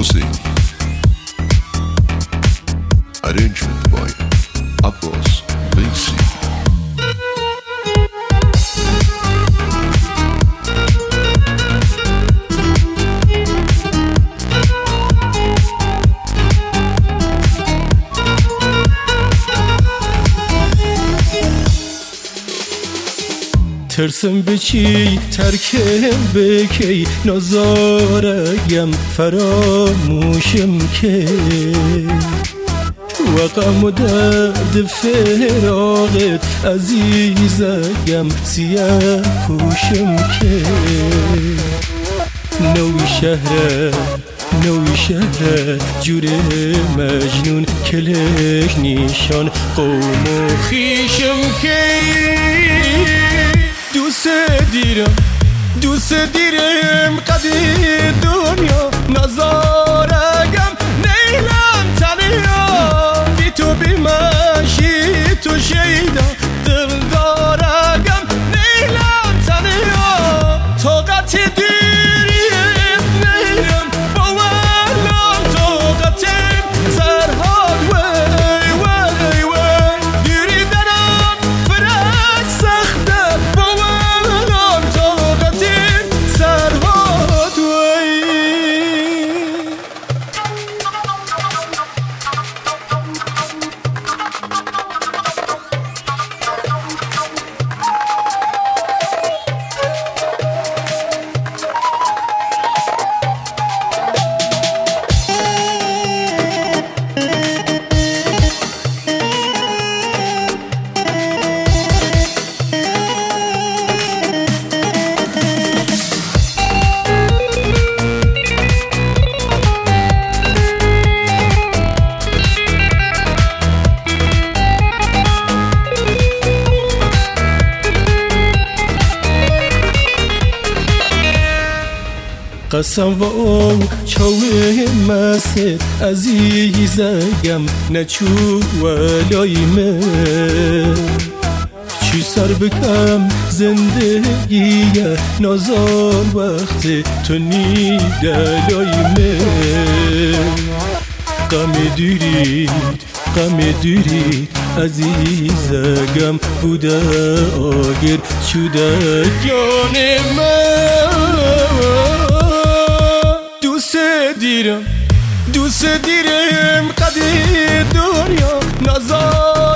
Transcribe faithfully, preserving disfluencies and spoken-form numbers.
Husseini. Arrangement by Abbas Baisi. ترسم بچی ترکم بکی نزارگم فراموشم که و غم و درد فراقت عزیزگم سیاه پوشم که نوی شهر نوی شهر جور مجنون کلک نیشان قوم و خیشم که دوست دیرم دوست دیرم قدی دنیا نزارگم نیلم تنیا بی تو بی منشی تو شیدا دل دارگم نیلم تنیا طاقت دیریم نیرم باورم طاقتیم سرحال وی وی وی دیری درم فرق سخته قسم و او چاوه مسد عزیزگم نچو ولایمه چی سر بکم زندگی نازان وقت تو نی دلایمه غم دیرید غم دیرید عزیزگم بوده آگر چوده جان من دوست دیرم دوست دیرم قدی دنیا نزار